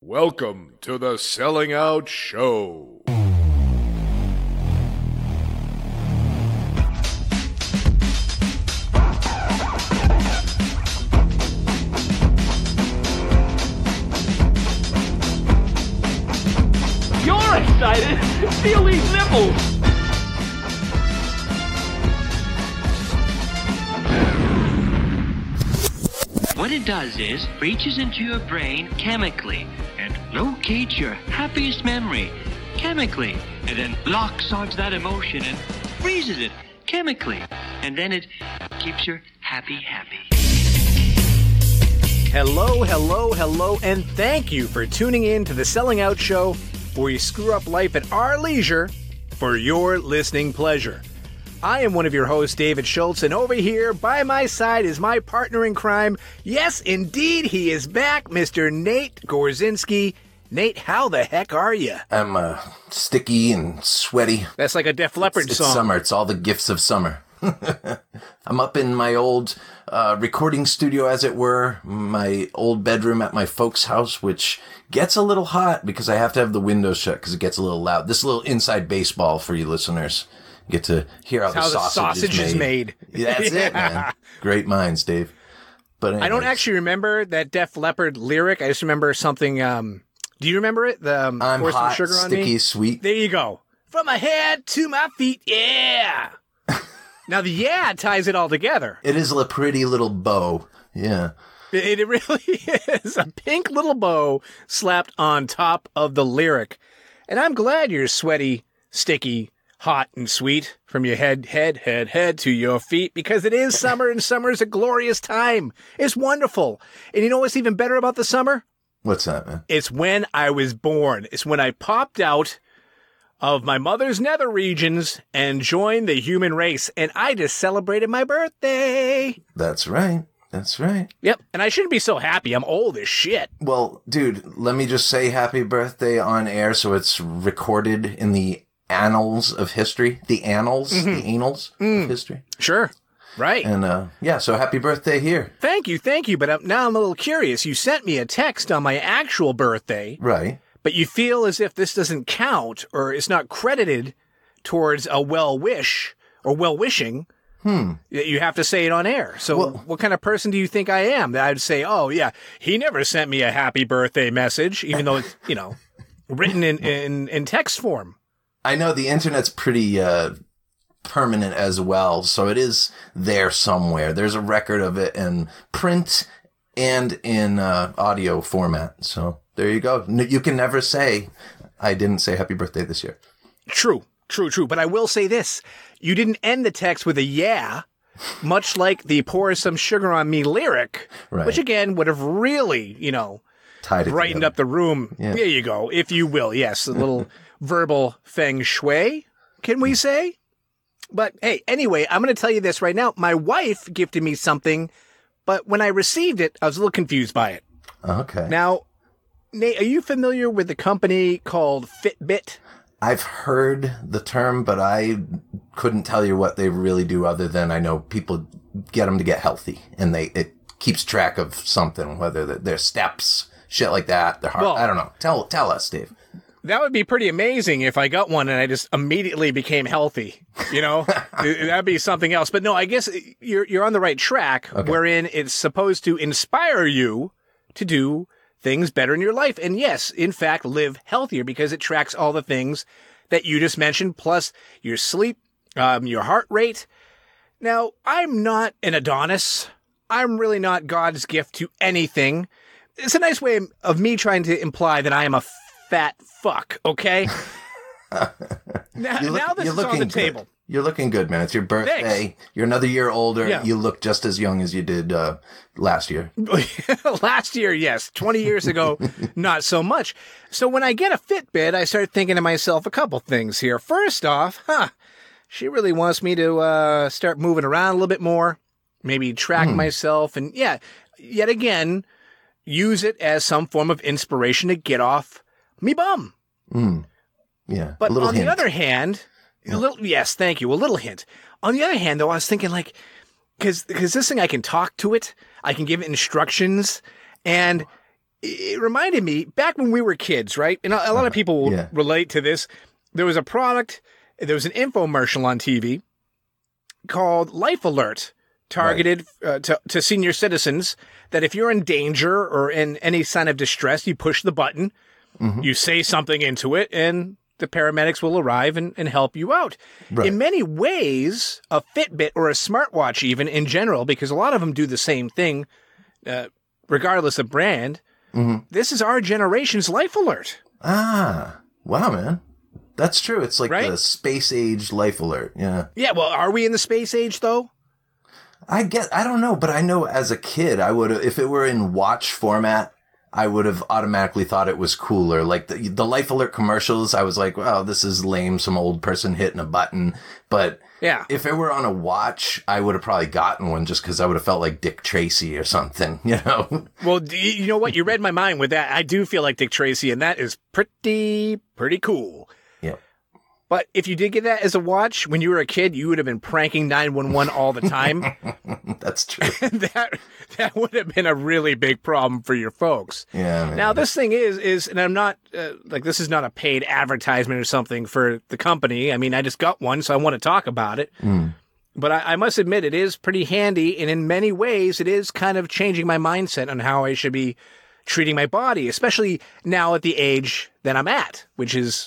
Welcome to the Selling Out Show. You're excited! Feel these nipples! What it does is reaches into your brain chemically and locates your happiest memory chemically, and then locks onto that emotion and freezes it chemically, and then it keeps you happy. Hello, and thank you for tuning in to the Selling Out Show, where we screw up life at our leisure for your listening pleasure. I am one of your hosts, David Schultz, and over here by my side is my partner in crime. Yes, indeed, he is back, Mr. Nate Gorzinski. Nate, how the heck are you? I'm sticky and sweaty. That's like a Def Leppard song. It's summer. It's all the gifts of summer. I'm up in my old recording studio, as it were, my old bedroom at my folks' house, which gets a little hot because I have to have the windows shut because it gets a little loud. This is a little inside baseball for you listeners. You get to hear how the sausage is made. Yeah, that's it, man. Great minds, Dave. But anyways. I don't actually remember that Def Leppard lyric. I just remember something. Do you remember it? I'm pour hot, some sugar on sticky, me? sweet. There you go. From my head to my feet, yeah. Now the yeah ties it all together. It is a pretty little bow. Yeah. It really is a pink little bow slapped on top of the lyric. And I'm glad you're sweaty, sticky, hot, and sweet from your head to your feet, because it is summer, and summer is a glorious time. It's wonderful. And you know what's even better about the summer? What's that, man? It's when I was born. It's when I popped out of my mother's nether regions and joined the human race. And I just celebrated my birthday. That's right. That's right. Yep. And I shouldn't be so happy. I'm old as shit. Well, dude, let me just say happy birthday on air so it's recorded in the annals of history. The annals, the annals of history. Sure. Right. And, yeah, so happy birthday here. Thank you. But now I'm a little curious. You sent me a text on my actual birthday. Right. But you feel as if this doesn't count, or it's not credited towards a well-wish or well-wishing. You have to say it on air. So what kind of person do you think I am that I'd say, oh, yeah, he never sent me a happy birthday message, even though it's, written in text form? I know the internet's pretty permanent as well, so it is there somewhere. There's a record of it in print and in audio format. So there you go. You can never say, I didn't say happy birthday this year. True. But I will say this. You didn't end the text with a yeah, much like the pour some sugar on me lyric, right, which again would have really, brightened up the room. Yeah. There you go, if you will. Yes, a little verbal feng shui, can we say? But hey, anyway, I'm going to tell you this right now. My wife gifted me something, but when I received it, I was a little confused by it. Okay. Now, Nate, are you familiar with the company called Fitbit? I've heard the term, but I couldn't tell you what they really do other than I know people get them to get healthy, and it keeps track of something, whether their steps, shit like that, their heart. Well, I don't know. Tell us, Dave. That would be pretty amazing if I got one and I just immediately became healthy. That'd be something else. But no, I guess you're on the right track, wherein it's supposed to inspire you to do things better in your life. And yes, in fact, live healthier, because it tracks all the things that you just mentioned, plus your sleep, your heart rate. Now, I'm not an Adonis. I'm really not God's gift to anything. It's a nice way of me trying to imply that I am a fat fuck, okay? Now this is on the table. You're looking good, man. It's your birthday. Thanks. You're another year older. Yeah. You look just as young as you did last year. Last year, yes. 20 years ago, not so much. So when I get a Fitbit, I start thinking to myself a couple things here. First off, she really wants me to start moving around a little bit more, maybe track myself, and yeah, yet again, use it as some form of inspiration to get off me bum. Yeah. But on the other hand, yes, thank you. A little hint. On the other hand, though, I was thinking because this thing, I can talk to it, I can give it instructions, and it reminded me back when we were kids, right? And a lot of people will relate to this. There was a product, there was an infomercial on TV called Life Alert, targeted to senior citizens, that if you're in danger or in any sign of distress, you push the button, you say something into it, and the paramedics will arrive and help you out. Right. In many ways, a Fitbit or a smartwatch even in general, because a lot of them do the same thing, regardless of brand, this is our generation's Life Alert. Ah, wow, man. That's true. It's like the space age Life Alert. Yeah. Yeah, well, are we in the space age, though? I don't know, but I know as a kid, I would have, if it were in watch format, I would have automatically thought it was cooler. Like the Life Alert commercials, I was like, wow, this is lame. Some old person hitting a button. But if it were on a watch, I would have probably gotten one just because I would have felt like Dick Tracy or something, you know? Well, you know what? You read my mind with that. I do feel like Dick Tracy, and that is pretty cool. Yeah. But if you did get that as a watch when you were a kid, you would have been pranking 911 all the time. That's true. that would have been a really big problem for your folks. Yeah. Man. Now, this thing is, and I'm not, this is not a paid advertisement or something for the company. I mean, I just got one, so I want to talk about it. But I must admit, it is pretty handy, and in many ways, it is kind of changing my mindset on how I should be treating my body, especially now at the age that I'm at, which is,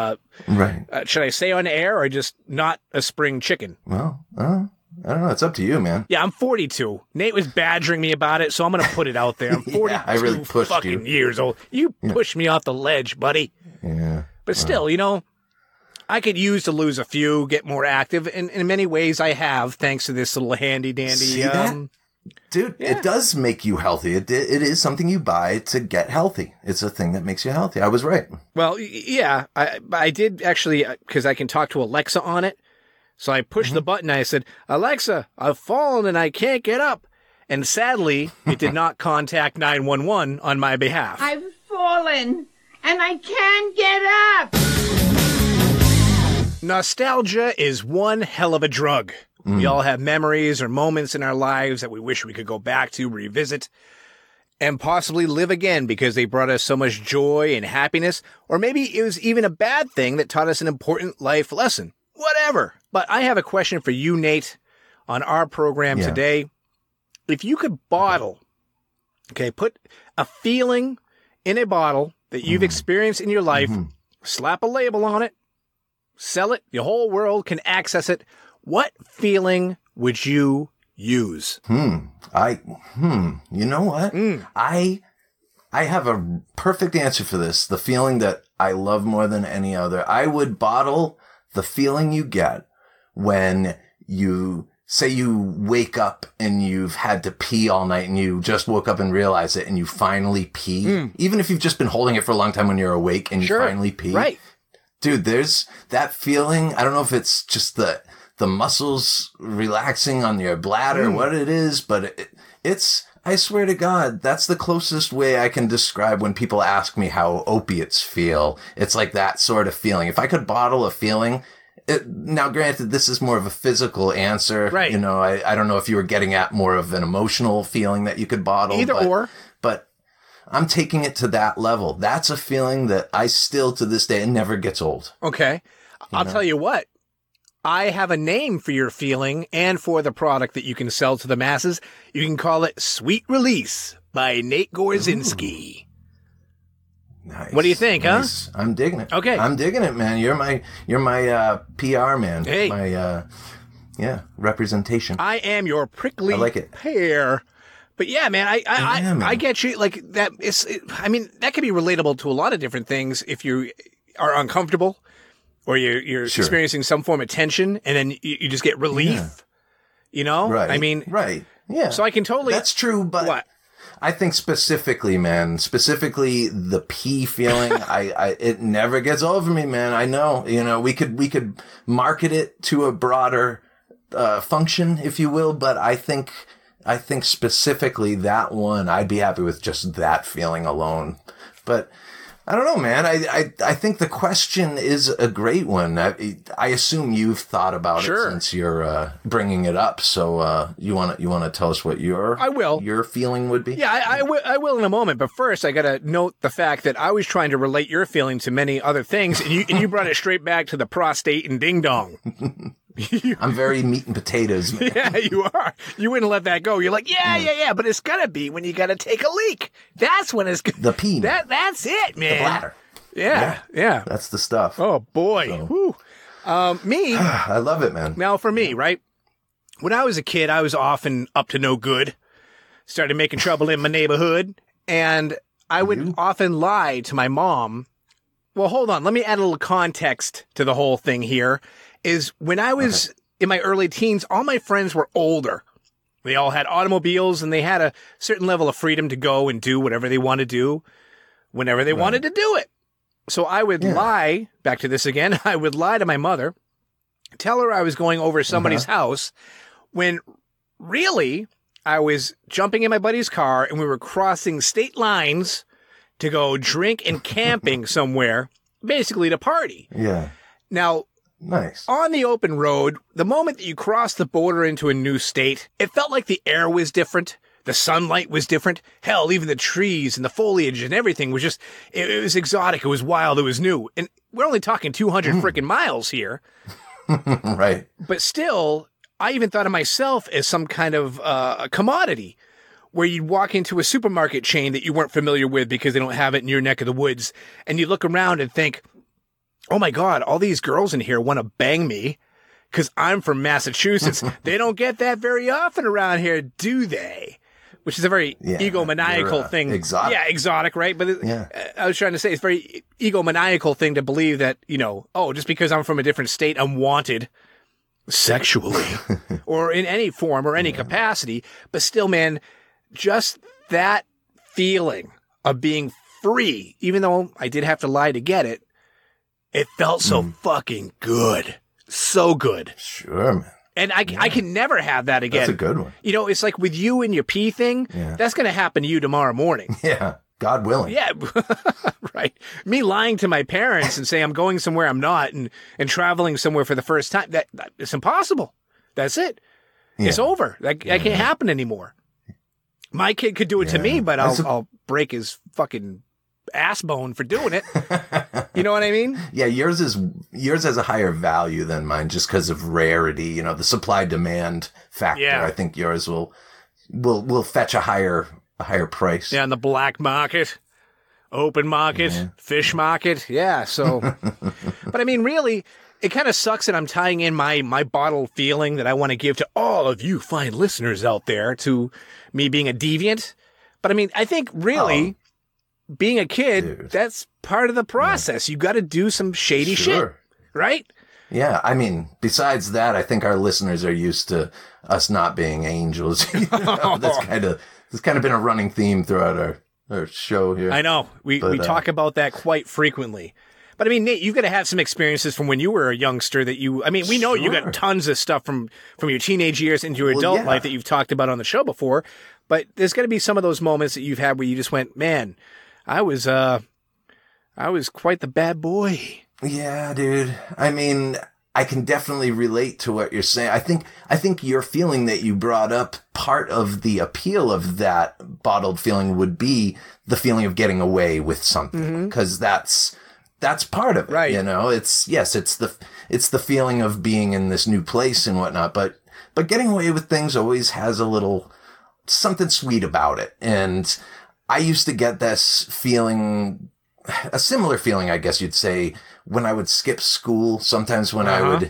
should I say on air or just not a spring chicken? Well, I don't know. It's up to you, man. Yeah, I'm 42. Nate was badgering me about it, so I'm going to put it out there. I'm 42 I really pushed fucking years old. You pushed me off the ledge, buddy. Yeah. But still, you know, I could use to lose a few, get more active, and in many ways I have, thanks to this little handy-dandy... See that? Dude, it does make you healthy. It is something you buy to get healthy. It's a thing that makes you healthy. I was right. Well, yeah, I did actually, because I can talk to Alexa on it. So I pushed the button. I said, Alexa, I've fallen and I can't get up. And sadly, it did not contact 911 on my behalf. I've fallen and I can't get up. Nostalgia is one hell of a drug. We all have memories or moments in our lives that we wish we could go back to, revisit, and possibly live again because they brought us so much joy and happiness. Or maybe it was even a bad thing that taught us an important life lesson. Whatever. But I have a question for you, Nate, on our program today. If you could bottle, put a feeling in a bottle that you've experienced in your life, slap a label on it, sell it, the whole world can access it. What feeling would you use? You know what? I have a perfect answer for this. The feeling that I love more than any other. I would bottle the feeling you get when you say you wake up and you've had to pee all night and you just woke up and realize it and you finally pee. Even if you've just been holding it for a long time when you're awake and you finally pee. Right. Dude, there's that feeling. I don't know if it's just the muscles relaxing on your bladder, what it is, but it's, I swear to God, that's the closest way I can describe when people ask me how opiates feel. It's like that sort of feeling. If I could bottle a feeling, now granted, this is more of a physical answer. Right. You know, I don't know if you were getting at more of an emotional feeling that you could bottle. But I'm taking it to that level. That's a feeling that I still, to this day, it never gets old. Okay. I'll tell you what. I have a name for your feeling and for the product that you can sell to the masses. You can call it Sweet Release by Nate Gorzinski. Nice. What do you think, huh? I'm digging it. Okay. I'm digging it, man. You're my PR man. Hey. My representation. I am your prickly pear. But yeah, man, I get you. Like that I mean, that can be relatable to a lot of different things if you are uncomfortable. Or you're experiencing some form of tension, and then you just get relief. You know? Right. I mean... Right. Yeah. So I can totally... That's true, but... What? I think specifically the pee feeling, it never gets over me, man. I know, you know, we could market it to a broader function, if you will, but I think specifically that one, I'd be happy with just that feeling alone. But I don't know, man. I think the question is a great one. I assume you've thought about it since you're bringing it up. So you want to tell us what your feeling would be? Yeah, I will in a moment. But first, I got to note the fact that I was trying to relate your feeling to many other things, and you brought it straight back to the prostate and ding dong. I'm very meat and potatoes, man. Yeah, you are. You wouldn't let that go. You're like, yeah, but it's gotta be when you gotta take a leak. That's when it's the pee. That's it, man. The bladder. Yeah. That's the stuff. Oh boy. So. Me. I love it, man. Now for me, right? When I was a kid, I was often up to no good. Started making trouble in my neighborhood, and I would often lie to my mom. Well, hold on. Let me add a little context to the whole thing here. Is when I was in my early teens, all my friends were older. They all had automobiles, and they had a certain level of freedom to go and do whatever they want to do whenever they wanted to do it. So I would lie, back to this again, I would lie to my mother, tell her I was going over to somebody's house, when really I was jumping in my buddy's car, and we were crossing state lines to go drink and camping somewhere, basically to party. Yeah. Now, nice. On the open road, the moment that you cross the border into a new state, it felt like the air was different. The sunlight was different. Hell, even the trees and the foliage and everything was just, it was exotic. It was wild. It was new. And we're only talking 200 freaking miles here. Right. But still, I even thought of myself as some kind of a commodity where you'd walk into a supermarket chain that you weren't familiar with because they don't have it in your neck of the woods. And you look around and think, oh my God, all these girls in here want to bang me because I'm from Massachusetts. They don't get that very often around here, do they? Which is a very egomaniacal thing. Exotic. Yeah, exotic, right? But I was trying to say it's a very egomaniacal thing to believe that, just because I'm from a different state, I'm wanted sexually or in any form or any capacity. But still, man, just that feeling of being free, even though I did have to lie to get it, it felt so fucking good. So good. Sure, man. And I can never have that again. That's a good one. It's like with you and your pee thing, that's going to happen to you tomorrow morning. Yeah. God willing. Yeah. Right. Me lying to my parents and saying I'm going somewhere I'm not and traveling somewhere for the first time, that it's impossible. That's it. Yeah. It's over. That can't happen anymore. My kid could do it to me, but I'll break his fucking ass bone for doing it. You know what I mean? Yeah, yours has a higher value than mine just because of rarity, the supply demand factor. Yeah. I think yours will fetch a higher price. Yeah, in the black market, open market, fish market. Yeah, so but I mean really it kind of sucks that I'm tying in my bottle feeling that I want to give to all of you fine listeners out there to me being a deviant. But I mean, I think really being a kid, that's part of the process. You got to do some shady shit, right? Yeah, I mean, besides that, I think our listeners are used to us not being angels. That's kind of been a running theme throughout our show here. I know. We talk about that quite frequently. But I mean, Nate, you've got to have some experiences from when you were a youngster we know you got tons of stuff from your teenage years into your adult life that you've talked about on the show before. But there's got to be some of those moments that you've had where you just went, man, I was quite the bad boy. Yeah, dude. I mean, I can definitely relate to what you're saying. I think your feeling that you brought up, part of the appeal of that bottled feeling would be the feeling of getting away with something, because that's part of it. Right. It's the feeling of being in this new place and whatnot, but getting away with things always has a little something sweet about it. And I used to get this feeling, a similar feeling, I guess you'd say, when I would skip school. Sometimes when I would,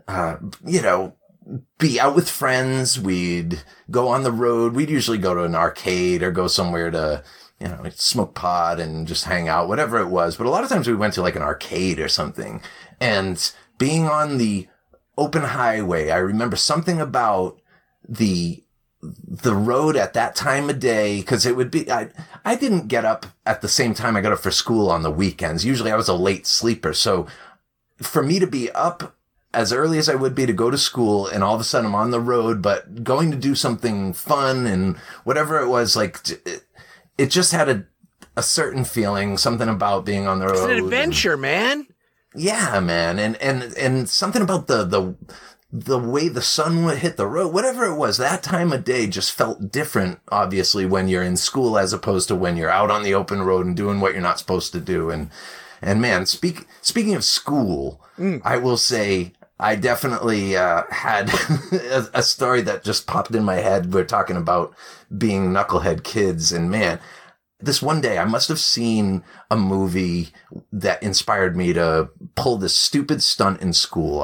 be out with friends, we'd go on the road. We'd usually go to an arcade or go somewhere to, smoke pot and just hang out, whatever it was. But a lot of times we went to like an arcade or something. And being on the open highway, I remember something about the road at that time of day, because it would be, I didn't get up at the same time I got up for school on the weekends. Usually I was a late sleeper. So for me to be up as early as I would be to go to school, and all of a sudden I'm on the road, but going to do something fun and whatever it was, like it just had a certain feeling, something about being on the road. It's an adventure, man. Yeah, man. And something about the way the sun would hit the road, whatever it was, that time of day just felt different, obviously, when you're in school as opposed to when you're out on the open road and doing what you're not supposed to do. And man, speaking of school, I will say I definitely had a story that just popped in my head. We're talking about being knucklehead kids, and man, this one day I must have seen a movie that inspired me to pull this stupid stunt in school.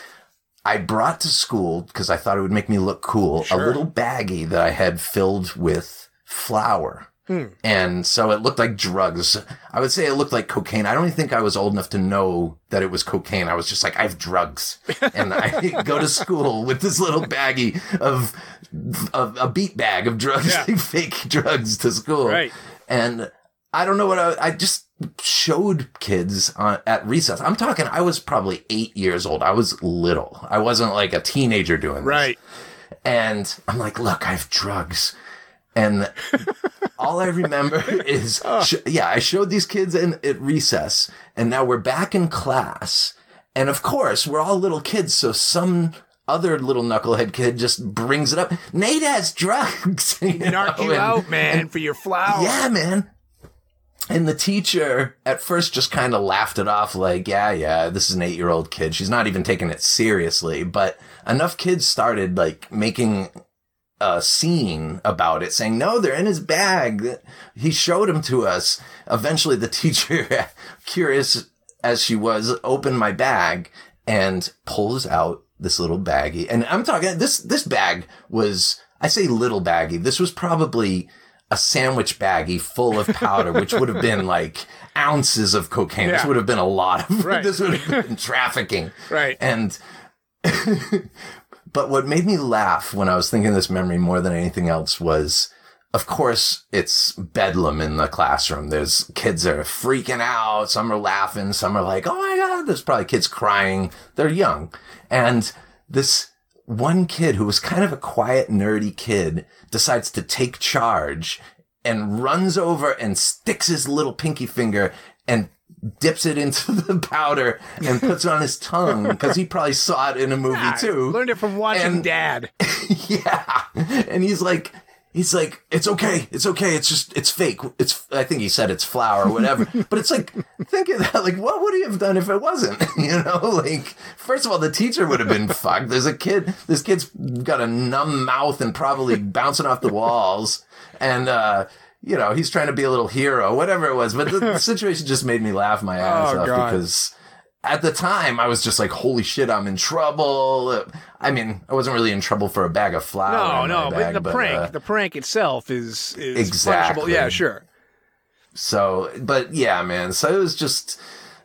I brought to school, because I thought it would make me look cool, a little baggie that I had filled with flour. And so it looked like drugs. I would say it looked like cocaine. I don't even think I was old enough to know that it was cocaine. I was just like, I have drugs. And I go to school with this little baggie of a beat bag of drugs, like fake drugs to school. Right. And I don't know what I just showed kids at recess. I'm talking, I was probably 8 years old. I was little. I wasn't like a teenager doing this. Right. And I'm like, look, I have drugs. And all I remember is, I showed these kids at recess, and now we're back in class. And of course, we're all little kids, so some other little knucklehead kid just brings it up. Nate has drugs. Knock you out, man, for your flour. Yeah, man. And the teacher at first just kind of laughed it off like, yeah, this is an 8-year-old kid. She's not even taking it seriously. But enough kids started like making a scene about it, saying, no, they're in his bag. He showed them to us. Eventually the teacher, curious as she was, opened my bag and pulls out this little baggie. And I'm talking, this bag was, I say little baggie. This was probably a sandwich baggie full of powder, which would have been like ounces of cocaine. This would have been a lot of, this would have been trafficking. Right. And, but what made me laugh when I was thinking of this memory more than anything else was, of course, it's bedlam in the classroom. There's kids that are freaking out. Some are laughing. Some are like, oh my God, there's probably kids crying. They're young. And this one kid who was kind of a quiet, nerdy kid decides to take charge and runs over and sticks his little pinky finger and dips it into the powder and puts it on his tongue because he probably saw it in a movie too. Learned it from watching Dad. Yeah. And he's like, it's okay. It's fake. I think he said it's flour or whatever. But it's like, think of that. Like, what would he have done if it wasn't? Like, first of all, the teacher would have been fucked. This kid's got a numb mouth and probably bouncing off the walls. And, he's trying to be a little hero, whatever it was. But the situation just made me laugh my ass off because at the time I was just like, holy shit, I'm in trouble. I mean, I wasn't really in trouble for a bag of flour. No, but the prank itself is exactly punishable. Yeah, sure. So, but yeah, man. So it was just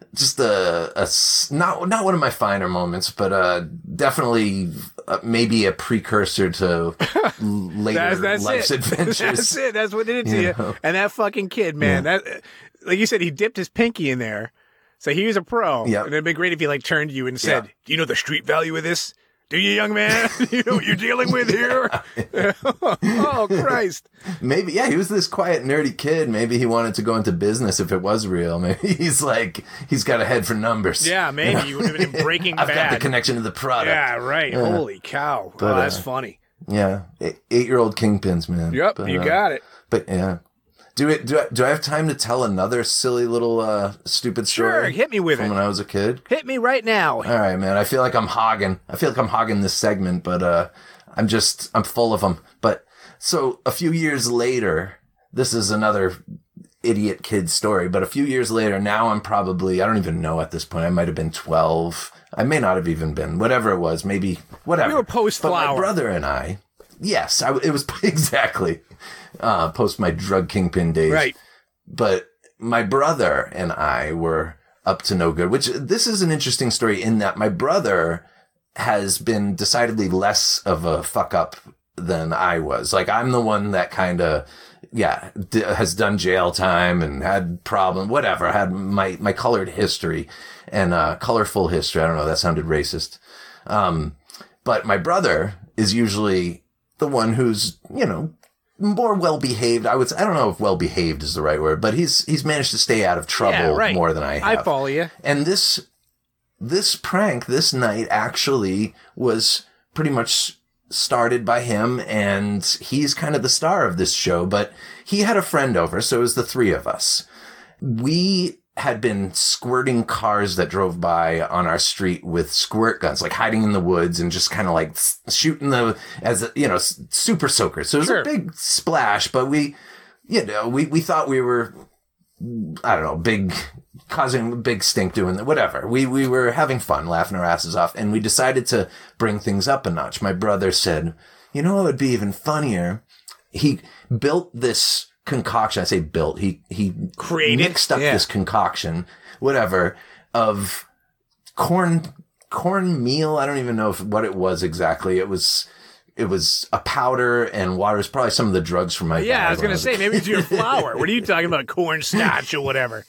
a not one of my finer moments, but definitely maybe a precursor to later life's adventures. That's it. That's what did it to you. And that fucking kid, man. That, like you said, he dipped his pinky in there. So he was a pro. Yep. And it'd be great if he like turned to you and said, do you know the street value of this? Do you, young man? You know what you're dealing with here? Oh, Christ. Maybe, he was this quiet, nerdy kid. Maybe he wanted to go into business if it was real. Maybe he's got a head for numbers. Yeah, maybe. You would have been in Breaking Bad. I've got the connection to the product. Yeah, right. Holy cow. But, that's funny. Yeah. 8-year-old kingpins, man. Yep, but, you got it. But, yeah. Do I have time to tell another silly little stupid story? Sure, hit me with from it. when I was a kid. Hit me right now. All right, man. I feel like I'm hogging this segment, but I'm full of them. But so a few years later, this is another idiot kid story. But a few years later, now I'm probably, I don't even know at this point. I might have been 12. I may not have even been. Whatever it was, maybe whatever. You were post-flower. But my brother and I. Yes, it was exactly post my drug kingpin days. Right. But my brother and I were up to no good, which this is an interesting story in that my brother has been decidedly less of a fuck up than I was. Like, I'm the one that kind of, has done jail time and had problem, whatever, had my colored history and colorful history. I don't know, that sounded racist. But my brother is usually the one who's, more well-behaved. I don't know if well-behaved is the right word, but he's managed to stay out of trouble more than I have. I follow you. And this prank this night actually was pretty much started by him, and he's kind of the star of this show, but he had a friend over, so it was the three of us. We had been squirting cars that drove by on our street with squirt guns, like hiding in the woods and just kind of like shooting super soakers. So it was a big splash, but we thought we were, I don't know, causing a big stink doing that, whatever. We were having fun, laughing our asses off, and we decided to bring things up a notch. My brother said, you know what would be even funnier? He built this concoction. I say built. He created, mixed up this concoction, whatever, of corn meal. I don't even know what it was exactly. It was a powder and water. It was probably some of the drugs from my dad. Yeah, I was going to say, maybe it's your flour. What are you talking about? Cornstarch or whatever.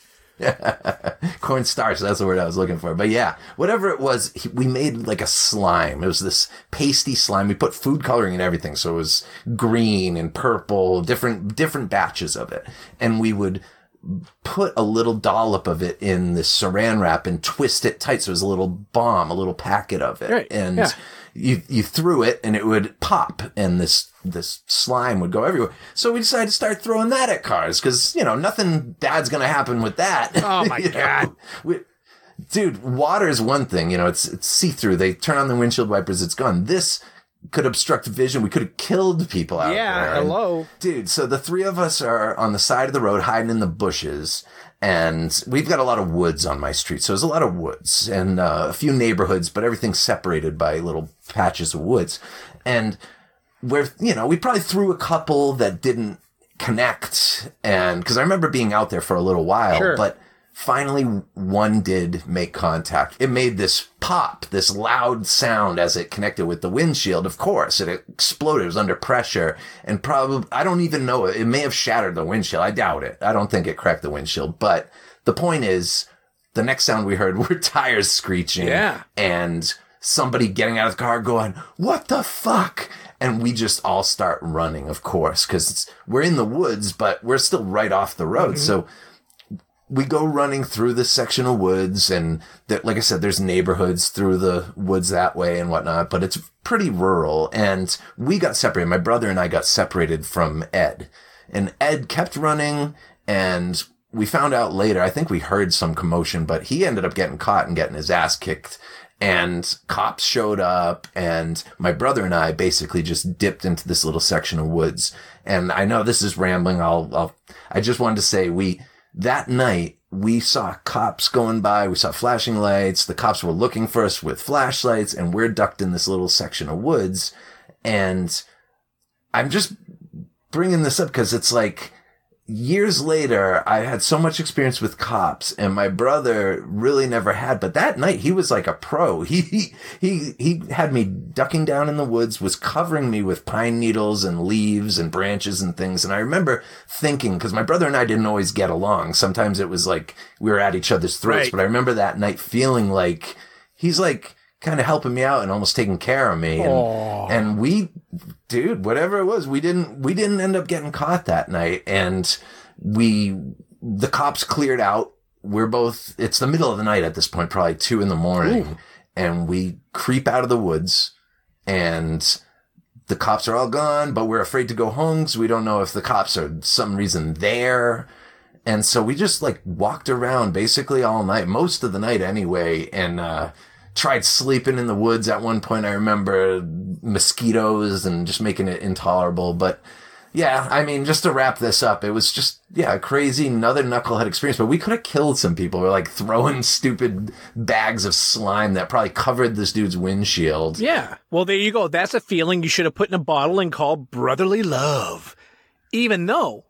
Cornstarch, that's the word I was looking for. But yeah, whatever it was, we made like a slime. It was this pasty slime. We put food coloring and everything, so it was green and purple, different batches of it. And we would put a little dollop of it in this saran wrap and twist it tight so it was a little bomb, a little packet of it. Right. And you threw it and it would pop, and this slime would go everywhere. So we decided to start throwing that at cars because, nothing bad's going to happen with that. Oh, my God. Dude, water is one thing. It's see-through. They turn on the windshield wipers. It's gone. This could obstruct vision. We could have killed people out there. Yeah, hello. Dude, so the three of us are on the side of the road hiding in the bushes. And we've got a lot of woods on my street. So there's a lot of woods and a few neighborhoods, but everything's separated by little patches of woods. And we probably threw a couple that didn't connect. And because I remember being out there for a little while, but finally one did make contact. It made this pop, this loud sound as it connected with the windshield. Of course, it exploded. It was under pressure, and probably, I don't even know, it may have shattered the windshield. I doubt it. I don't think it cracked the windshield. But the point is, the next sound we heard were tires screeching. And somebody getting out of the car going, "What the fuck?" And we just all start running, of course, because we're in the woods, but we're still right off the road. Mm-hmm. So we go running through this section of woods, and like I said, there's neighborhoods through the woods that way and whatnot, but it's pretty rural. And we got separated. My brother and I got separated from Ed, and Ed kept running, and we found out later, I think we heard some commotion, but he ended up getting caught and getting his ass kicked. And cops showed up, and my brother and I basically just dipped into this little section of woods. And I know this is rambling. I just wanted to say that night we saw cops going by. We saw flashing lights. The cops were looking for us with flashlights, and we're ducked in this little section of woods. And I'm just bringing this up because it's like, years later, I had so much experience with cops, and my brother really never had. But that night, he was like a pro. He had me ducking down in the woods, was covering me with pine needles and leaves and branches and things. And I remember thinking, because my brother and I didn't always get along. Sometimes it was like we were at each other's throats. Right. But I remember that night feeling like he's like kind of helping me out and almost taking care of me. And whatever it was, we didn't end up getting caught that night. And the cops cleared out. It's the middle of the night at this point, probably 2 a.m. Ooh. And we creep out of the woods, and the cops are all gone, but we're afraid to go home because we don't know if the cops are some reason there. And so we just like walked around basically all night, most of the night anyway. And, tried sleeping in the woods at one point. I remember mosquitoes and just making it intolerable. But yeah, I mean, just to wrap this up, it was just, a crazy, another knucklehead experience. But we could have killed some people. We're like throwing stupid bags of slime that probably covered this dude's windshield. Yeah. Well, there you go. That's a feeling you should have put in a bottle and called brotherly love. Even though.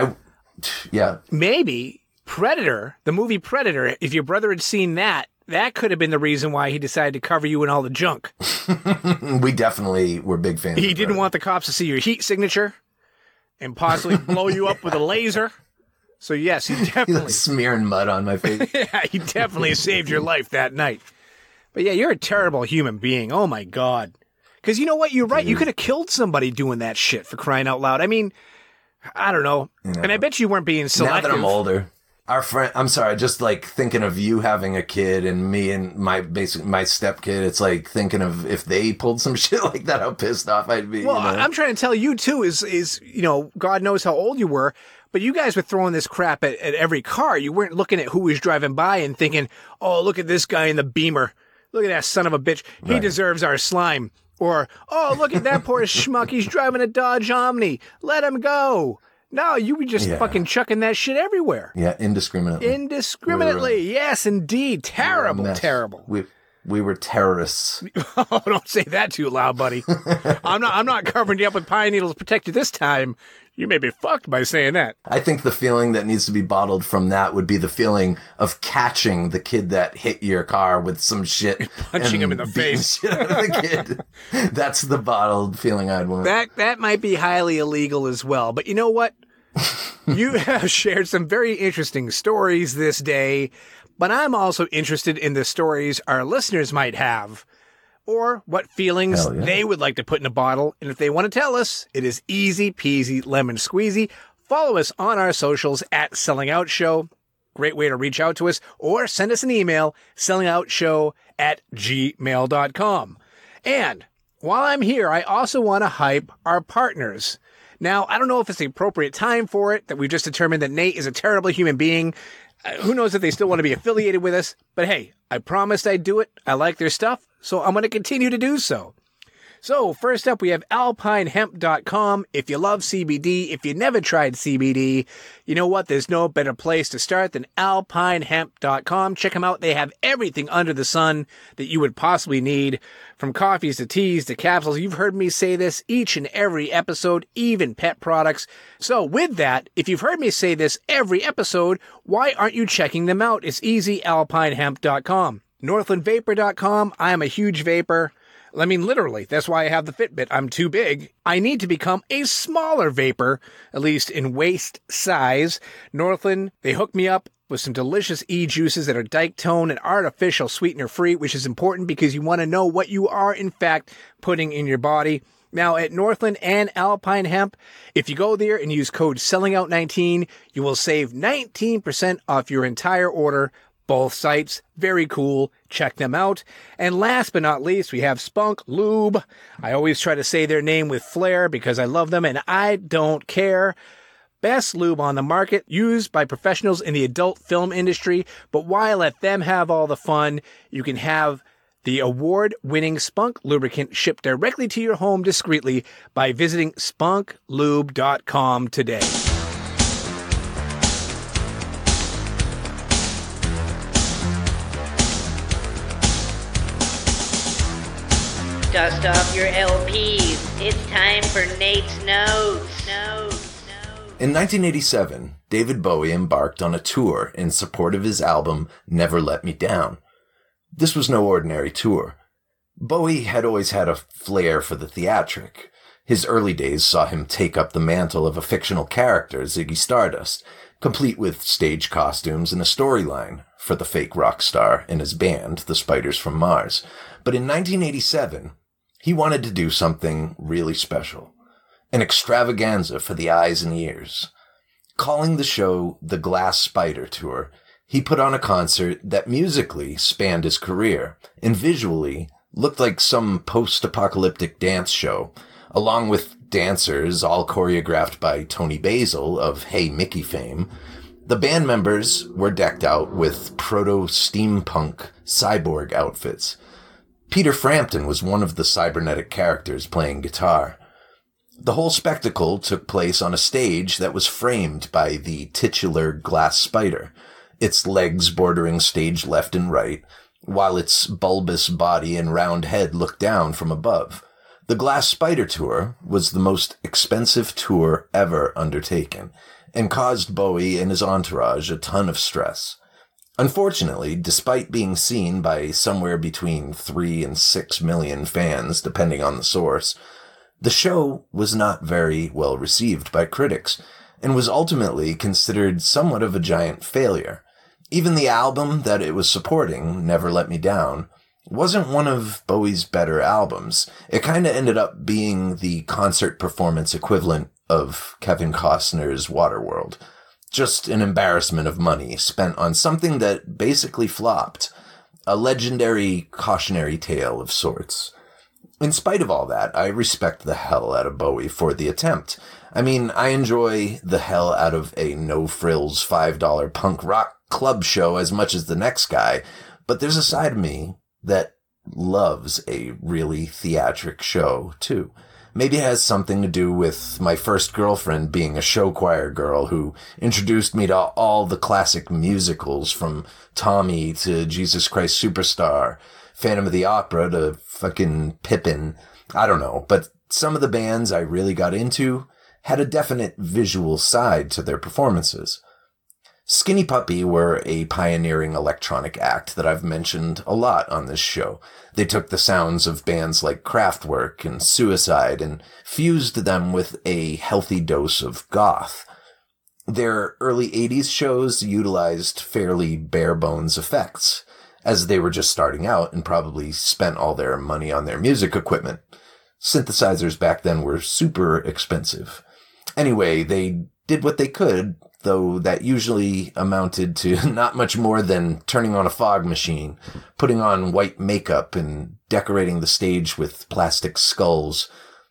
Maybe Predator, the movie Predator, if your brother had seen that could have been the reason why he decided to cover you in all the junk. We definitely were big fans. He didn't want the cops to see your heat signature and possibly blow you up with a laser. So yes, he definitely smearing mud on my face. Yeah, he definitely saved your life that night. But yeah, you're a terrible human being. Oh my God. Because you know what? You're right. You could have killed somebody doing that shit, for crying out loud. I mean, I don't know. And I bet you weren't being selective. Now that I'm older, our friend, I'm sorry, just like thinking of you having a kid and me and my step kid, it's like thinking of if they pulled some shit like that, how pissed off I'd be. Well, you know? I'm trying to tell you too is, you know, God knows how old you were, but you guys were throwing this crap at every car. You weren't looking at who was driving by and thinking, oh, look at this guy in the Beamer. Look at that son of a bitch. He deserves our slime. Or, oh, look at that poor schmuck. He's driving a Dodge Omni. Let him go. No, you were just fucking chucking that shit everywhere. Yeah, indiscriminately. Indiscriminately. Yes, indeed. Terrible. We were terrorists. Oh, don't say that too loud, buddy. I'm not covering you up with pine needles to protect you this time. You may be fucked by saying that. I think the feeling that needs to be bottled from that would be the feeling of catching the kid that hit your car with some shit. Punching him in the face. Shit out of the kid. That's the bottled feeling I'd want. That might be highly illegal as well. But you know what? You have shared some very interesting stories this day, but I'm also interested in the stories our listeners might have, or what feelings they would like to put in a bottle. And if they want to tell us, it is easy peasy lemon squeezy. Follow us on our socials at Selling Out Show. Great way to reach out to us, or send us an email, sellingoutShow@gmail.com. And while I'm here, I also want to hype our partners. Now, I don't know if it's the appropriate time for it, that we've just determined that Nate is a terrible human being. Who knows if they still want to be affiliated with us? But hey, I promised I'd do it. I like their stuff, so I'm going to continue to do so. So first up, we have alpinehemp.com. If you love CBD, if you never tried CBD, you know what? There's no better place to start than alpinehemp.com. Check them out. They have everything under the sun that you would possibly need, from coffees to teas to capsules. You've heard me say this each and every episode, even pet products. So with that, if you've heard me say this every episode, why aren't you checking them out? It's easy, alpinehemp.com. Northlandvapor.com. I am a huge vapor. I mean, literally, that's why I have the Fitbit. I'm too big. I need to become a smaller vapor, at least in waist size. Northland, they hooked me up with some delicious e-juices that are diketone and artificial sweetener free, which is important because you want to know what you are, in fact, putting in your body. Now, at Northland and Alpine Hemp, if you go there and use code SELLINGOUT19, you will save 19% off your entire order. Both sites, very cool. Check them out. And last but not least, we have Spunk Lube. I always try to say their name with flair because I love them and I don't care. Best lube on the market, used by professionals in the adult film industry. But why let them have all the fun? You can have the award-winning Spunk lubricant shipped directly to your home discreetly by visiting spunklube.com today. Dust off your LPs. It's time for Nate's Notes. In 1987, David Bowie embarked on a tour in support of his album Never Let Me Down. This was no ordinary tour. Bowie had always had a flair for the theatric. His early days saw him take up the mantle of a fictional character, Ziggy Stardust, complete with stage costumes and a storyline for the fake rock star and his band, the Spiders from Mars. But in 1987, he wanted to do something really special. An extravaganza for the eyes and ears. Calling the show the Glass Spider Tour, he put on a concert that musically spanned his career and visually looked like some post-apocalyptic dance show, along with dancers all choreographed by Tony Basil of Hey Mickey fame. The band members were decked out with proto-steampunk cyborg outfits. Peter Frampton was one of the cybernetic characters playing guitar. The whole spectacle took place on a stage that was framed by the titular glass spider, its legs bordering stage left and right, while its bulbous body and round head looked down from above. The Glass Spider Tour was the most expensive tour ever undertaken, and caused Bowie and his entourage a ton of stress. Unfortunately, despite being seen by somewhere between 3 and 6 million fans, depending on the source, the show was not very well received by critics, and was ultimately considered somewhat of a giant failure. Even the album that it was supporting, Never Let Me Down, wasn't one of Bowie's better albums. It kind of ended up being the concert performance equivalent of Kevin Costner's Waterworld. Just an embarrassment of money spent on something that basically flopped. A legendary cautionary tale of sorts. In spite of all that, I respect the hell out of Bowie for the attempt. I mean, I enjoy the hell out of a no-frills $5 punk rock club show as much as the next guy, but there's a side of me that loves a really theatric show, too. Maybe it has something to do with my first girlfriend being a show choir girl who introduced me to all the classic musicals from Tommy to Jesus Christ Superstar, Phantom of the Opera to fucking Pippin. I don't know, but some of the bands I really got into had a definite visual side to their performances. Skinny Puppy were a pioneering electronic act that I've mentioned a lot on this show. They took the sounds of bands like Kraftwerk and Suicide and fused them with a healthy dose of goth. Their early 80s shows utilized fairly bare-bones effects, as they were just starting out and probably spent all their money on their music equipment. Synthesizers back then were super expensive. Anyway, they did what they could, though that usually amounted to not much more than turning on a fog machine, putting on white makeup, and decorating the stage with plastic skulls.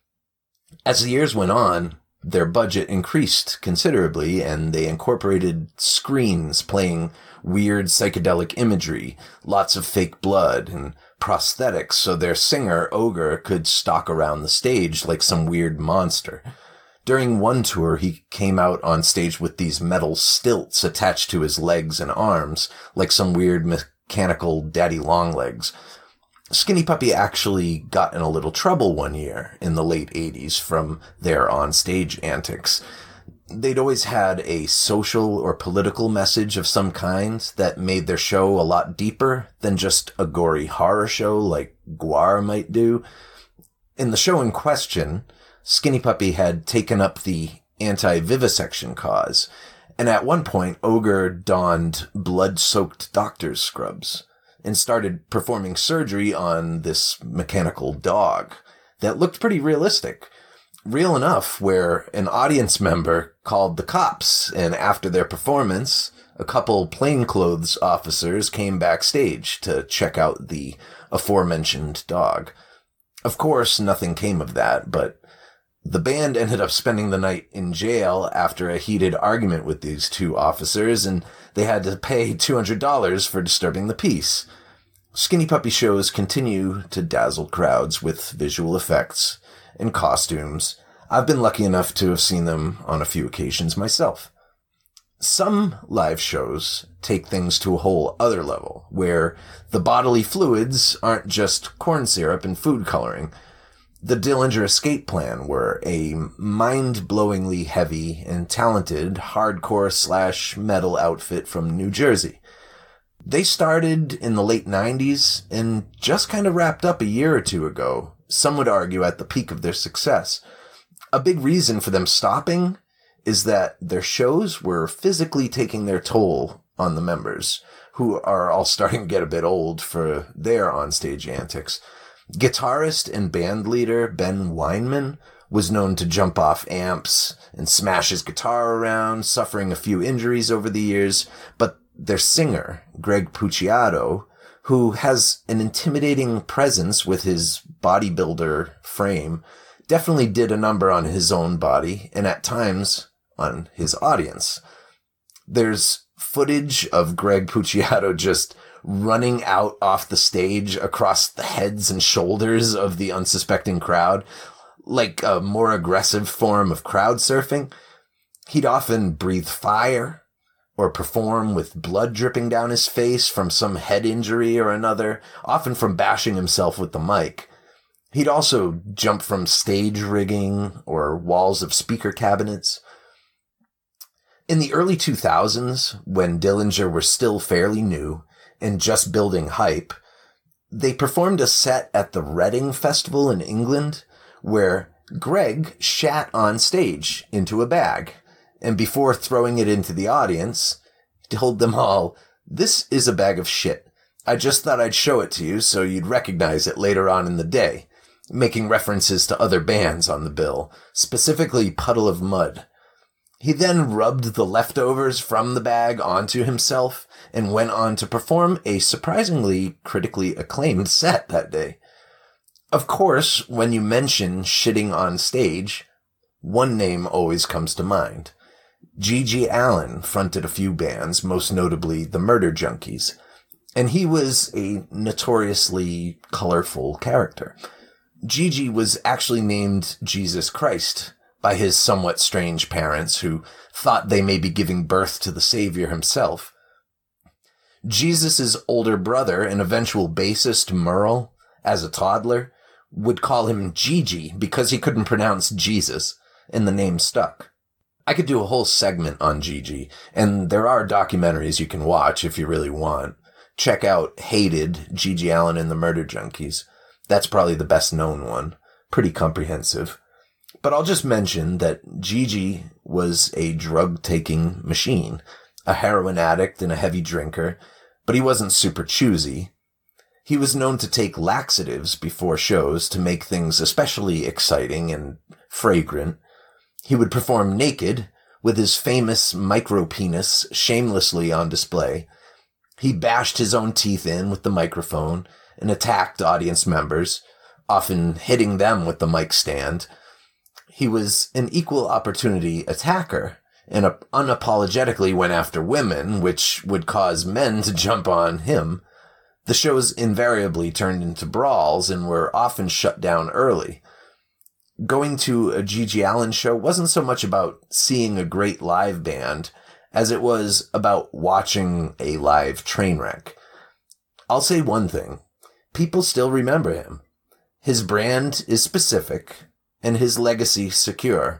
As the years went on, their budget increased considerably, and they incorporated screens playing weird psychedelic imagery, lots of fake blood, and prosthetics so their singer, Ogre, could stalk around the stage like some weird monster. During one tour, he came out on stage with these metal stilts attached to his legs and arms, like some weird mechanical daddy longlegs. Skinny Puppy actually got in a little trouble one year in the late 80s from their on-stage antics. They'd always had a social or political message of some kind that made their show a lot deeper than just a gory horror show like Gwar might do. In the show in question, Skinny Puppy had taken up the anti-vivisection cause, and at one point Ogre donned blood-soaked doctor's scrubs and started performing surgery on this mechanical dog that looked pretty realistic. Real enough where an audience member called the cops, and after their performance, a couple plainclothes officers came backstage to check out the aforementioned dog. Of course, nothing came of that, but the band ended up spending the night in jail after a heated argument with these two officers, and they had to pay $200 for disturbing the peace. Skinny Puppy shows continue to dazzle crowds with visual effects and costumes. I've been lucky enough to have seen them on a few occasions myself. Some live shows take things to a whole other level, where the bodily fluids aren't just corn syrup and food coloring. The Dillinger Escape Plan were a mind-blowingly heavy and talented hardcore/metal outfit from New Jersey. They started in the late 90s and just kind of wrapped up a year or two ago, some would argue at the peak of their success. A big reason for them stopping is that their shows were physically taking their toll on the members, who are all starting to get a bit old for their onstage antics. Guitarist and band leader Ben Weinman was known to jump off amps and smash his guitar around, suffering a few injuries over the years, but their singer, Greg Puciato, who has an intimidating presence with his bodybuilder frame, definitely did a number on his own body and at times on his audience. There's footage of Greg Puciato just running out off the stage across the heads and shoulders of the unsuspecting crowd, like a more aggressive form of crowd surfing. He'd often breathe fire or perform with blood dripping down his face from some head injury or another, often from bashing himself with the mic. He'd also jump from stage rigging or walls of speaker cabinets. In the early 2000s, when Dillinger were still fairly new and just building hype, they performed a set at the Reading Festival in England where Greg shat on stage into a bag, and before throwing it into the audience, told them all, "This is a bag of shit. I just thought I'd show it to you so you'd recognize it later on in the day." making references to other bands on the bill, specifically Puddle of Mud. He then rubbed the leftovers from the bag onto himself and went on to perform a surprisingly critically acclaimed set that day. Of course, when you mention shitting on stage, one name always comes to mind. GG Allin fronted a few bands, most notably the Murder Junkies, and he was a notoriously colorful character. GG was actually named Jesus Christ by his somewhat strange parents who thought they may be giving birth to the Savior himself. Jesus' older brother and eventual bassist Merle, as a toddler, would call him Gigi because he couldn't pronounce Jesus, and the name stuck. I could do a whole segment on Gigi, and there are documentaries you can watch if you really want. Check out Hated, GG Allin and the Murder Junkies. That's probably the best known one. Pretty comprehensive. But I'll just mention that Gigi was a drug-taking machine, a heroin addict and a heavy drinker, but he wasn't super choosy. He was known to take laxatives before shows to make things especially exciting and fragrant. He would perform naked, with his famous micro-penis shamelessly on display. He bashed his own teeth in with the microphone and attacked audience members, often hitting them with the mic stand. He was an equal opportunity attacker and unapologetically went after women, which would cause men to jump on him. The shows invariably turned into brawls and were often shut down early. Going to a GG Allin show wasn't so much about seeing a great live band as it was about watching a live train wreck. I'll say one thing. People still remember him. His brand is specific and his legacy secure.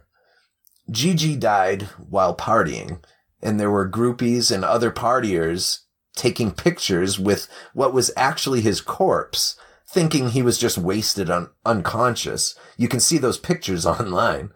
Gigi died while partying, and there were groupies and other partiers taking pictures with what was actually his corpse, thinking he was just wasted unconscious. You can see those pictures online.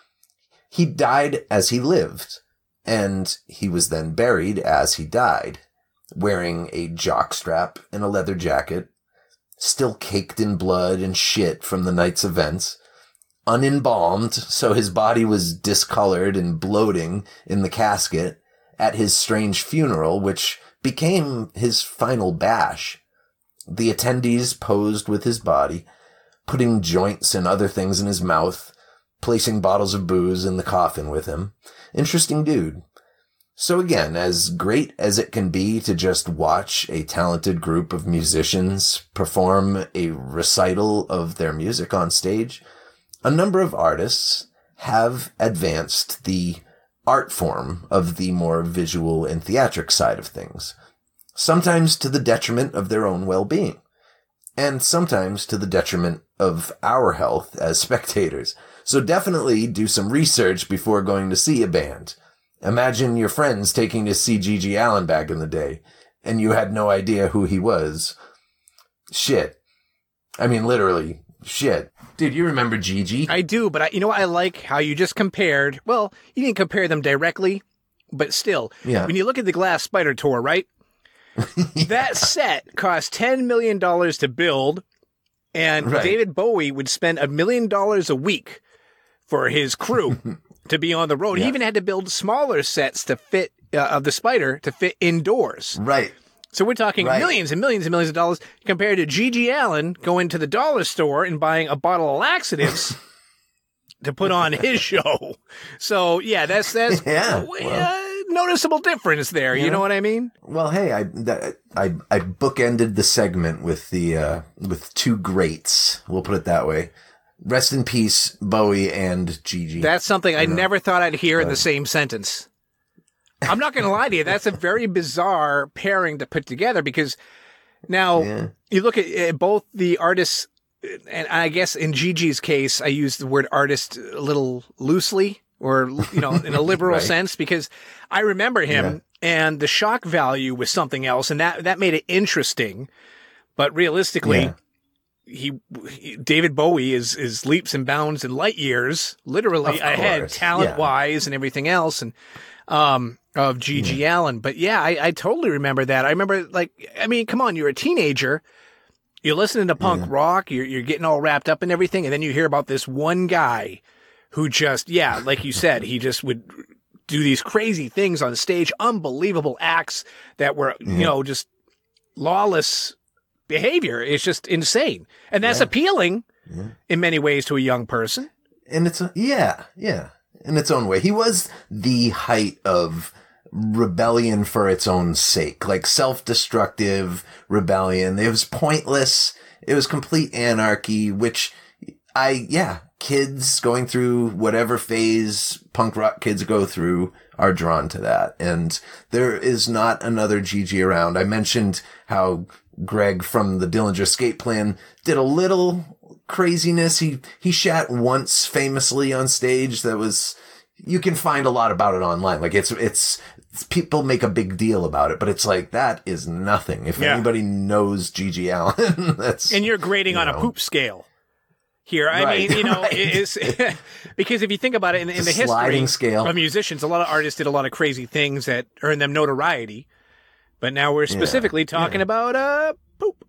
He died as he lived, and he was then buried as he died, wearing a jockstrap and a leather jacket, still caked in blood and shit from the night's events, unembalmed, so his body was discolored and bloating in the casket at his strange funeral, which became his final bash. The attendees posed with his body, putting joints and other things in his mouth, placing bottles of booze in the coffin with him. Interesting dude. So again, as great as it can be to just watch a talented group of musicians perform a recital of their music on stage, a number of artists have advanced the art form of the more visual and theatric side of things, sometimes to the detriment of their own well-being, and sometimes to the detriment of our health as spectators. So definitely do some research before going to see a band. Imagine your friends taking to see GG Allin back in the day, and you had no idea who he was. Shit. I mean, literally, shit. Dude, you remember Gigi? I do, but you know what? I like how you just compared. Well, you didn't compare them directly, but still. Yeah. When you look at the Glass Spider tour, right? Yeah. That set cost $10 million to build, and right. David Bowie would spend $1 million a week for his crew to be on the road. Yeah. He even had to build smaller sets to fit of the Spider to fit indoors. Right. So we're talking millions and millions and millions of dollars compared to GG Allin going to the dollar store and buying a bottle of laxatives to put on his show. So yeah, that's noticeable difference there. You know what I mean? Well, hey, I bookended the segment with the with two greats. We'll put it that way. Rest in peace, Bowie and Gigi. That's something I never thought I'd hear in the same sentence. I'm not going to lie to you. That's a very bizarre pairing to put together because now you look at both the artists, and I guess in Gigi's case, I use the word artist a little loosely or, in a liberal sense, because I remember him and the shock value was something else. And that made it interesting. But realistically, David Bowie is leaps and bounds and light years, literally ahead, talent wise and everything else. And, of GG Allin. But yeah, I totally remember that. I remember come on, you're a teenager You're listening to punk rock, you're getting all wrapped up and everything, and then you hear about this one guy who just, like you said, he just would do these crazy things on stage, unbelievable acts that were, just lawless behavior. It's just insane. And that's appealing in many ways to a young person. And it's, in its own way. He was the height of rebellion for its own sake, like self-destructive rebellion. It was pointless. It was complete anarchy, which kids going through whatever phase punk rock kids go through are drawn to that. And there is not another Gigi around. I mentioned how Greg from the Dillinger Escape Plan did a little craziness. He shat once famously on stage. That was, you can find a lot about it online. Like it's people make a big deal about it, but it's like, that is nothing. If anybody knows Gigi Allen, and you're grading on a poop scale here. I mean, it's because if you think about it in the history scale of musicians, a lot of artists did a lot of crazy things that earned them notoriety. But now we're specifically talking about poop.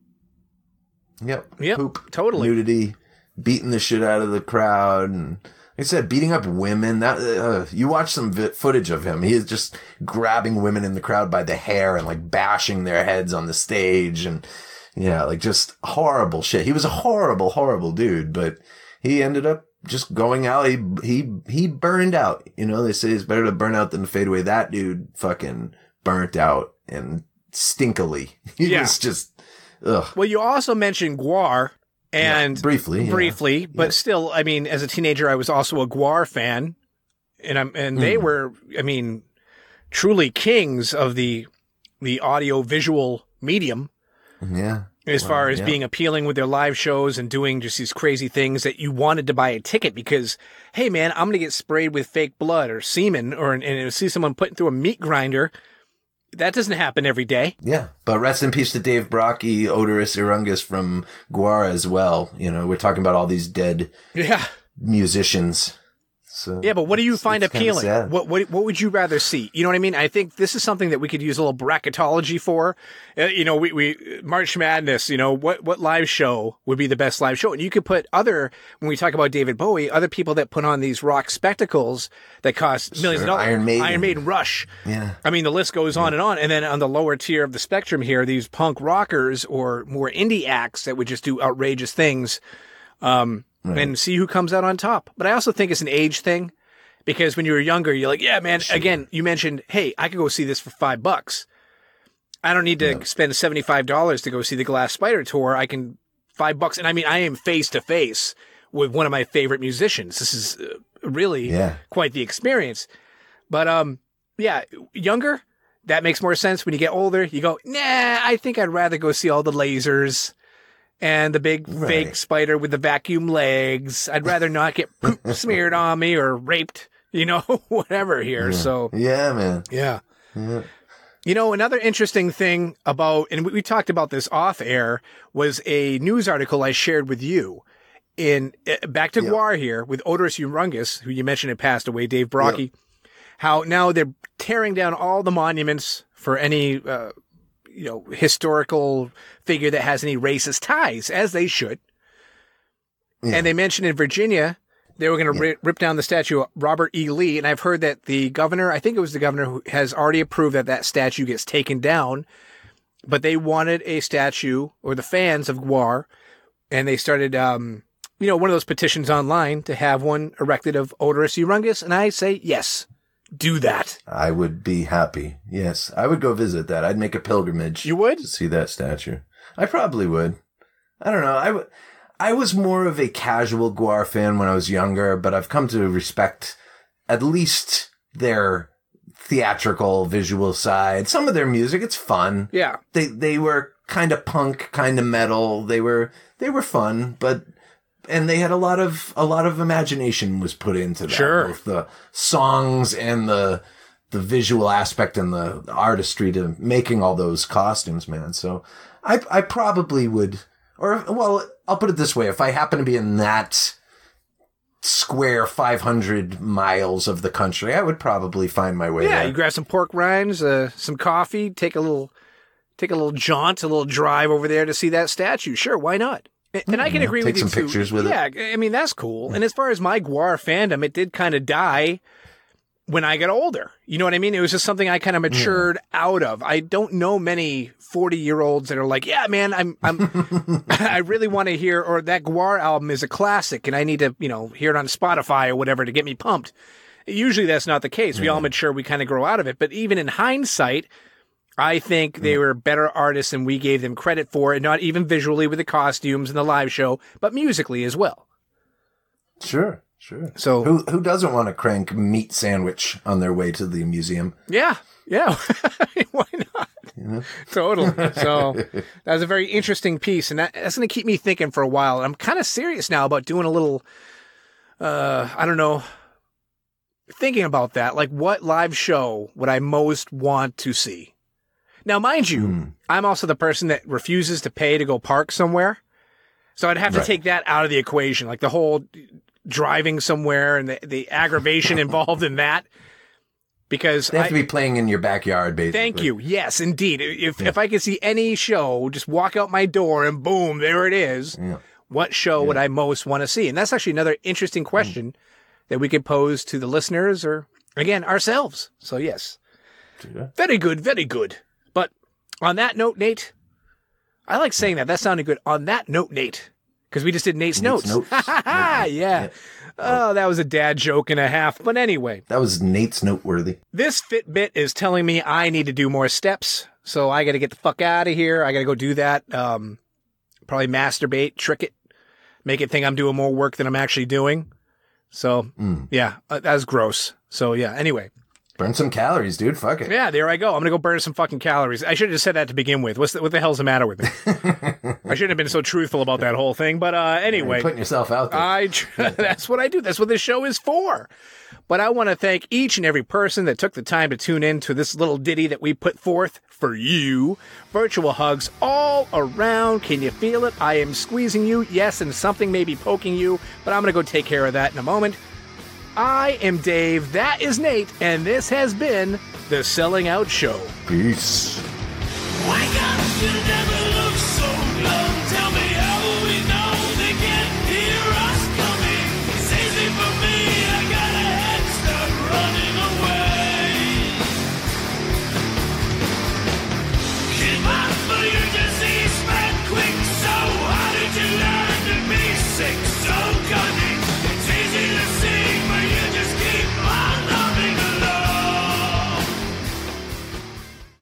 Yep. Poop. Totally. Nudity, beating the shit out of the crowd, and like I said, beating up women. That you watch some footage of him. He is just grabbing women in the crowd by the hair and like bashing their heads on the stage, and like just horrible shit. He was a horrible, horrible dude, but he ended up just going out. He burned out. They say it's better to burn out than to fade away. That dude fucking burnt out and stinkily. He was just, ugh. Well, you also mentioned Gwar. And briefly, but still, I mean, as a teenager, I was also a Gwar fan, and they were, I mean, truly kings of the audio visual medium. Yeah. As far as being appealing with their live shows and doing just these crazy things that you wanted to buy a ticket because, hey man, I'm going to get sprayed with fake blood or semen and see someone putting through a meat grinder. That doesn't happen every day. Yeah, but rest in peace to Dave Brockie, Odorous Urungus from Gwar as well. We're talking about all these dead musicians. So yeah, but what do you find appealing? What would you rather see? You know what I mean? I think this is something that we could use a little bracketology for. We March Madness. What live show would be the best live show? And you could put when we talk about David Bowie, other people that put on these rock spectacles that cost millions of dollars. Iron Maiden, Rush. Yeah. I mean, the list goes on and on. And then on the lower tier of the spectrum here, these punk rockers or more indie acts that would just do outrageous things. And see who comes out on top. But I also think it's an age thing because when you were younger, you're like, yeah, man, again, you mentioned, hey, I could go see this for $5. I don't need to spend $75 to go see the Glass Spider tour. I can $5. And I mean, I am face to face with one of my favorite musicians. This is really quite the experience. But, younger, that makes more sense. When you get older, you go, nah, I think I'd rather go see all the lasers and the big fake spider with the vacuum legs. I'd rather not get poop smeared on me or raped, whatever here. Yeah. So yeah, man. Yeah. Another interesting thing about, and we talked about this off air, was a news article I shared with you back to Gwar here with Odorous Urungus, who you mentioned had passed away, Dave Brockie, how now they're tearing down all the monuments for any, historical figure that has any racist ties, as they should. Yeah. And they mentioned in Virginia, they were going to rip down the statue of Robert E. Lee. And I've heard that the governor, I think it was the governor, who has already approved that statue gets taken down. But they wanted a statue, or the fans of Gwar, and they started, one of those petitions online to have one erected of Odorous Urungus. And I say, yes. Do that. I would be happy. Yes. I would go visit that. I'd make a pilgrimage. You would? To see that statue. I probably would. I don't know. I was more of a casual Gwar fan when I was younger, but I've come to respect at least their theatrical visual side. Some of their music, it's fun. Yeah. They were kind of punk, kind of metal. They were fun, and they had a lot of imagination was put into that. Sure. Both the songs and the visual aspect and the artistry to making all those costumes, man. So I probably would, I'll put it this way. If I happen to be in that square 500 miles of the country, I would probably find my way there. Yeah, you grab some pork rinds, some coffee, take a little take a little jaunt, a little drive over there to see that statue. Sure, why not? And I can agree with you, take some pictures with it. Yeah, I mean, that's cool. And as far as my Gwar fandom, it did kind of die when I got older. You know what I mean? It was just something I kind of matured out of. I don't know many 40-year-olds that are like, yeah, man, I'm I really want to hear, or that Gwar album is a classic and I need to, hear it on Spotify or whatever to get me pumped. Usually that's not the case. We all mature, we kind of grow out of it. But even in hindsight, I think they were better artists than we gave them credit for, and not even visually with the costumes and the live show, but musically as well. Sure. So who doesn't want to crank meat sandwich on their way to the museum? Yeah. Why not? Totally. So that was a very interesting piece, and that's going to keep me thinking for a while. And I'm kind of serious now about doing a little, thinking about that. Like, what live show would I most want to see? Now, mind you, I'm also the person that refuses to pay to go park somewhere. So I'd have to take that out of the equation, like the whole driving somewhere and the aggravation involved in that. Because they have to be playing in your backyard, basically. Thank you. Yes, indeed. If I could see any show, just walk out my door and boom, there it is. Yeah. What show would I most want to see? And that's actually another interesting question that we could pose to the listeners or, again, ourselves. So, yes. Yeah. Very good, very good. But on that note, Nate, I like saying that. That sounded good. On that note, Nate, because we just did Nate's notes. Yeah. Oh, that was a dad joke and a half. But anyway. That was Nate's noteworthy. This Fitbit is telling me I need to do more steps. So I got to get the fuck out of here. I got to go do that. Probably masturbate, trick it, make it think I'm doing more work than I'm actually doing. So, yeah, that's gross. So, yeah, anyway. Burn some calories, dude. Fuck it. Yeah, there I go. I'm going to go burn some fucking calories. I should have just said that to begin with. What the hell's the matter with me? I shouldn't have been so truthful about that whole thing. But anyway. You're putting yourself out there. That's what I do. That's what this show is for. But I want to thank each and every person that took the time to tune in to this little ditty that we put forth for you. Virtual hugs all around. Can you feel it? I am squeezing you. Yes, and something may be poking you, but I'm going to go take care of that in a moment. I am Dave, that is Nate, and this has been The Selling Out Show. Peace. Wake up, you never